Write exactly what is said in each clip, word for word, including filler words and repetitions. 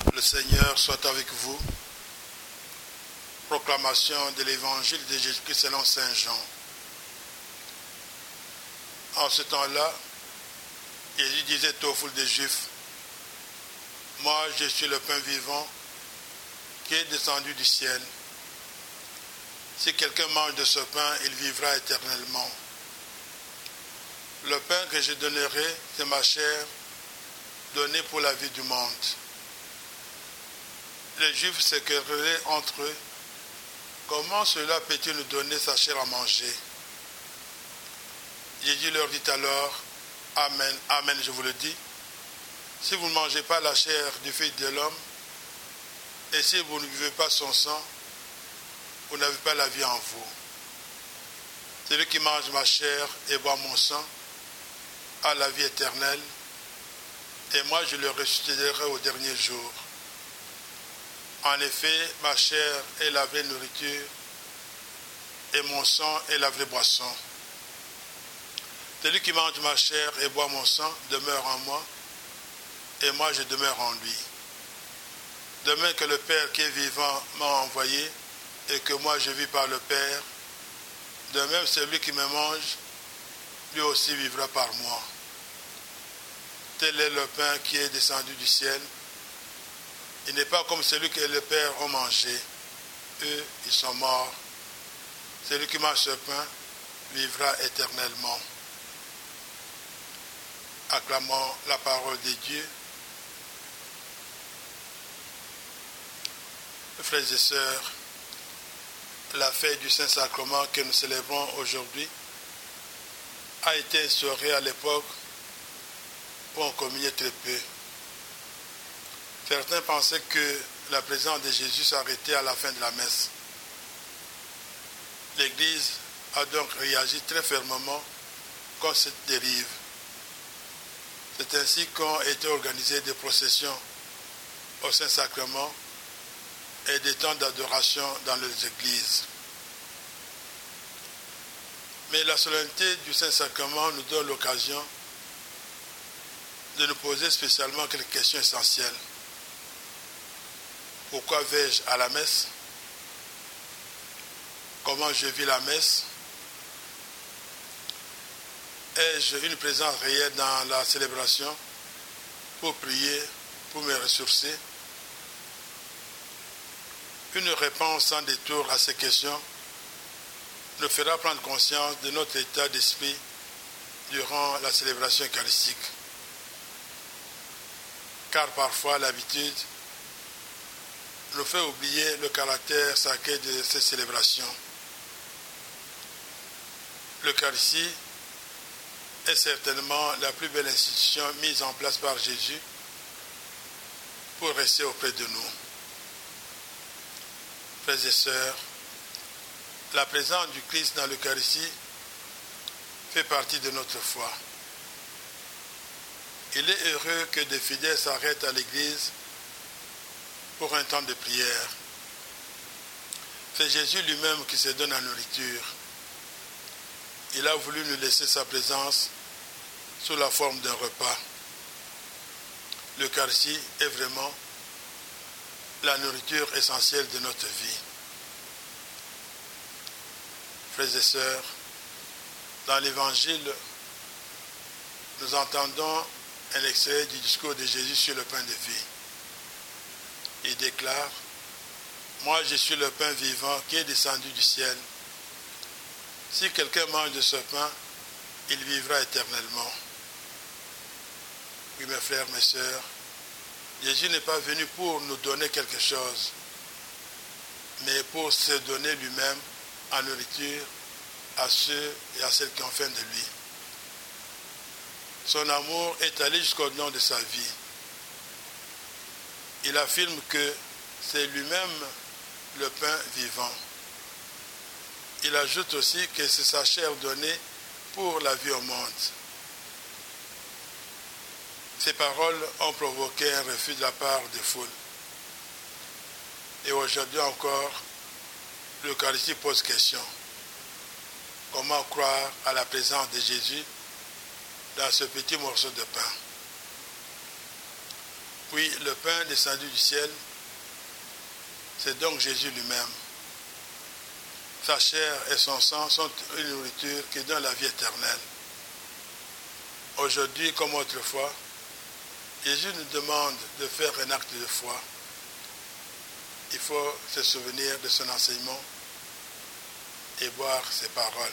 Le Seigneur soit avec vous. Proclamation de l'évangile de Jésus-Christ selon saint Jean. En ce temps-là, Jésus disait aux foules des Juifs, « Moi, je suis le pain vivant qui est descendu du ciel. Si quelqu'un mange de ce pain, il vivra éternellement. Le pain que je donnerai, c'est ma chair, donnée pour la vie du monde. » Les Juifs se querellaient entre eux. Comment cela peut-il nous donner sa chair à manger? Jésus leur dit alors, Amen, Amen, je vous le dis. Si vous ne mangez pas la chair du Fils de l'homme, et si vous ne buvez pas son sang, vous n'avez pas la vie en vous. Celui qui mange ma chair et boit mon sang a la vie éternelle, et moi je le ressusciterai au dernier jour. En effet, ma chair est la vraie nourriture et mon sang est la vraie boisson. Celui qui mange ma chair et boit mon sang demeure en moi et moi je demeure en lui. De même que le Père qui est vivant m'a envoyé et que moi je vis par le Père, de même celui qui me mange, lui aussi vivra par moi. Tel est le pain qui est descendu du ciel. Il n'est pas comme celui que le Père a mangé. Eux, ils sont morts. Celui qui mange ce pain vivra éternellement. Acclamons la parole de Dieu. Frères et sœurs, la fête du Saint-Sacrement que nous célébrons aujourd'hui a été instaurée à l'époque où on communiait très peu. Certains pensaient que la présence de Jésus s'arrêtait à la fin de la messe. L'Église a donc réagi très fermement contre cette dérive. C'est ainsi qu'ont été organisées des processions au Saint-Sacrement et des temps d'adoration dans les églises. Mais la solennité du Saint-Sacrement nous donne l'occasion de nous poser spécialement quelques questions essentielles. Pourquoi vais-je à la messe? Comment je vis la messe? Ai-je une présence réelle dans la célébration pour prier, pour me ressourcer? Une réponse sans détour à ces questions nous fera prendre conscience de notre état d'esprit durant la célébration eucharistique. Car parfois l'habitude nous fait oublier le caractère sacré de ces célébrations. L'Eucharistie est certainement la plus belle institution mise en place par Jésus pour rester auprès de nous. Frères et sœurs, la présence du Christ dans l'Eucharistie fait partie de notre foi. Il est heureux que des fidèles s'arrêtent à l'Église pour un temps de prière. C'est Jésus lui-même qui se donne la nourriture. Il a voulu nous laisser sa présence sous la forme d'un repas. L'Eucharistie est vraiment la nourriture essentielle de notre vie. Frères et sœurs, dans l'Évangile, nous entendons un extrait du discours de Jésus sur le pain de vie. Il déclare, « Moi je suis le pain vivant qui est descendu du ciel. Si quelqu'un mange de ce pain, il vivra éternellement. » Oui, mes frères, mes sœurs, Jésus n'est pas venu pour nous donner quelque chose, mais pour se donner lui-même en nourriture à ceux et à celles qui ont faim de lui. Son amour est allé jusqu'au nom de sa vie. Il affirme que c'est lui-même le pain vivant. Il ajoute aussi que c'est sa chair donnée pour la vie au monde. Ces paroles ont provoqué un refus de la part des foules. Et aujourd'hui encore, l'Eucharistie pose question. Comment croire à la présence de Jésus dans ce petit morceau de pain? Oui, le pain descendu du ciel, c'est donc Jésus lui-même. Sa chair et son sang sont une nourriture qui donne la vie éternelle. Aujourd'hui, comme autrefois, Jésus nous demande de faire un acte de foi. Il faut se souvenir de son enseignement et boire ses paroles.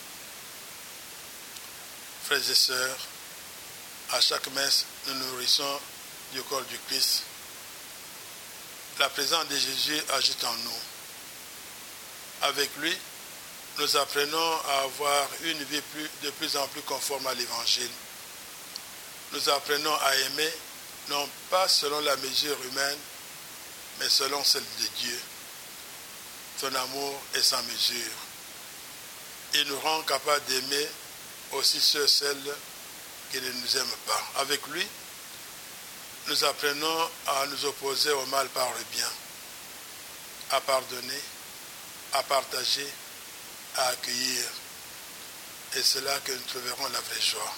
Frères et sœurs, à chaque messe, nous nous nourrissons du corps du Christ. La présence de Jésus agit en nous. Avec lui, nous apprenons à avoir une vie plus, de plus en plus conforme à l'Évangile. Nous apprenons à aimer, non pas selon la mesure humaine, mais selon celle de Dieu. Son amour est sans mesure. Il nous rend capables d'aimer aussi ceux et celles qui ne nous aiment pas. Avec lui, nous apprenons à nous opposer au mal par le bien, à pardonner, à partager, à accueillir. Et c'est là que nous trouverons la vraie joie.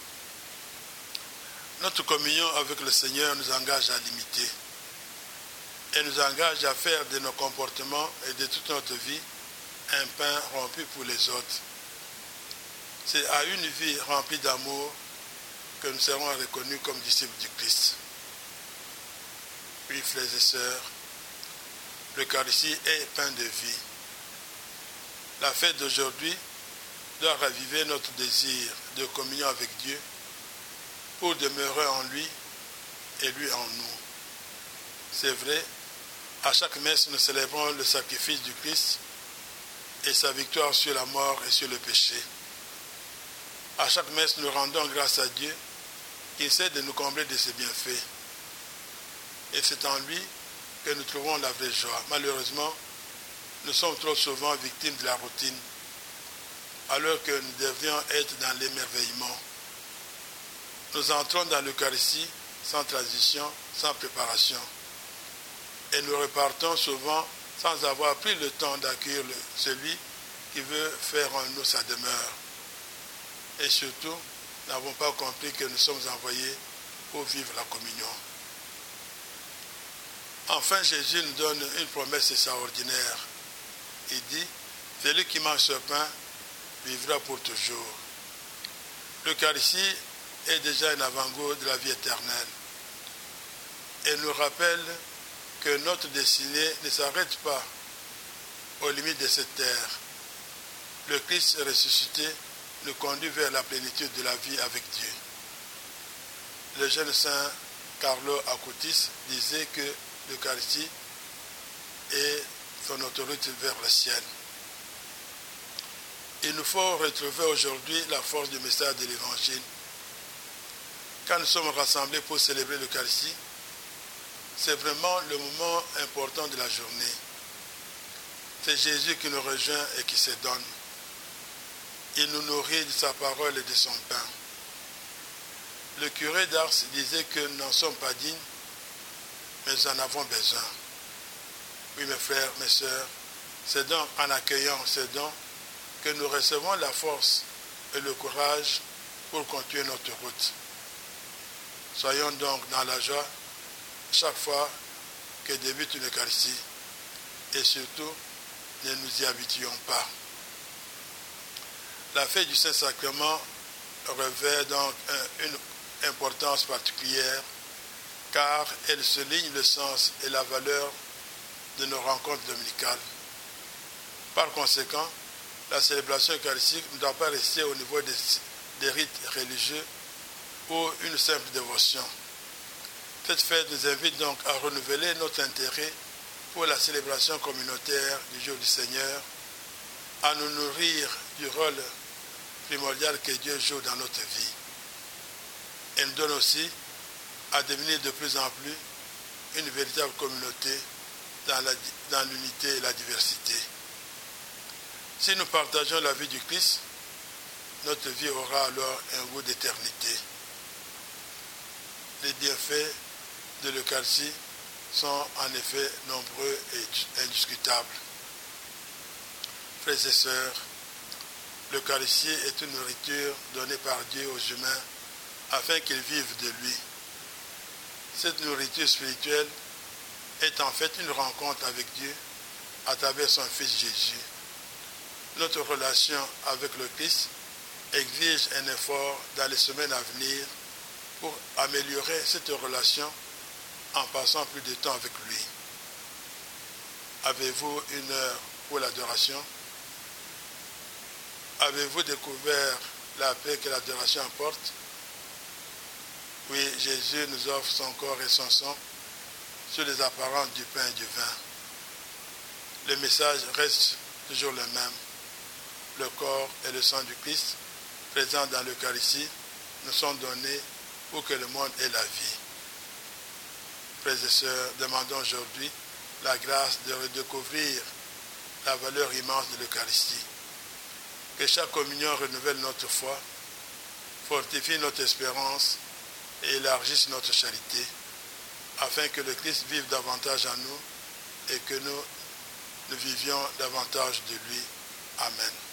Notre communion avec le Seigneur nous engage à l'imiter et nous engage à faire de nos comportements et de toute notre vie un pain rompu pour les autres. C'est à une vie remplie d'amour que nous serons reconnus comme disciples du Christ. Oui, frères et sœurs, l'Eucharistie est pain de vie. La fête d'aujourd'hui doit raviver notre désir de communion avec Dieu pour demeurer en lui et lui en nous. C'est vrai, à chaque messe, nous célébrons le sacrifice du Christ et sa victoire sur la mort et sur le péché. À chaque messe, nous rendons grâce à Dieu qui essaie de nous combler de ses bienfaits. Et c'est en lui que nous trouvons la vraie joie. Malheureusement, nous sommes trop souvent victimes de la routine, alors que nous devrions être dans l'émerveillement. Nous entrons dans l'Eucharistie sans transition, sans préparation. Et nous repartons souvent sans avoir pris le temps d'accueillir celui qui veut faire en nous sa demeure. Et surtout, nous n'avons pas compris que nous sommes envoyés pour vivre la communion. Enfin, Jésus nous donne une promesse extraordinaire. Il dit, « Celui qui mange ce pain vivra pour toujours. » L'Eucharistie est déjà un avant-goût de la vie éternelle. Elle nous rappelle que notre destinée ne s'arrête pas aux limites de cette terre. Le Christ ressuscité nous conduit vers la plénitude de la vie avec Dieu. Le jeune saint Carlo Acutis disait que l'Eucharistie est son autorité vers le ciel. Il nous faut retrouver aujourd'hui la force du message de l'Évangile. Quand nous sommes rassemblés pour célébrer l'Eucharistie, c'est vraiment le moment important de la journée. C'est Jésus qui nous rejoint et qui se donne. Il nous nourrit de sa parole et de son pain. Le curé d'Ars disait que nous n'en sommes pas dignes, mais nous en avons besoin. Oui, mes frères, mes sœurs, c'est donc en accueillant ces dons que nous recevons la force et le courage pour continuer notre route. Soyons donc dans la joie chaque fois que débute une Eucharistie et surtout ne nous y habituons pas. La fête du Saint-Sacrement revêt donc une importance particulière car elle souligne le sens et la valeur de nos rencontres dominicales. Par conséquent, la célébration eucharistique ne doit pas rester au niveau des, des rites religieux ou une simple dévotion. Cette fête nous invite donc à renouveler notre intérêt pour la célébration communautaire du jour du Seigneur, à nous nourrir du rôle primordial que Dieu joue dans notre vie. Elle nous donne aussi à devenir de plus en plus une véritable communauté dans, la, dans l'unité et la diversité. Si nous partageons la vie du Christ, notre vie aura alors un goût d'éternité. Les bienfaits de l'Eucharistie sont en effet nombreux et indiscutables. Frères et sœurs, l'Eucharistie est une nourriture donnée par Dieu aux humains afin qu'ils vivent de lui. Cette nourriture spirituelle est en fait une rencontre avec Dieu à travers son Fils Jésus. Notre relation avec le Christ exige un effort dans les semaines à venir pour améliorer cette relation en passant plus de temps avec lui. Avez-vous une heure pour l'adoration? Avez-vous découvert la paix que l'adoration apporte? Oui, Jésus nous offre son corps et son sang sur les apparences du pain et du vin. Le message reste toujours le même. Le corps et le sang du Christ, présents dans l'Eucharistie, nous sont donnés pour que le monde ait la vie. Frères et sœurs, demandons aujourd'hui la grâce de redécouvrir la valeur immense de l'Eucharistie. Que chaque communion renouvelle notre foi, fortifie notre espérance et élargisse notre charité, afin que le Christ vive davantage en nous et que nous, nous vivions davantage de lui. Amen.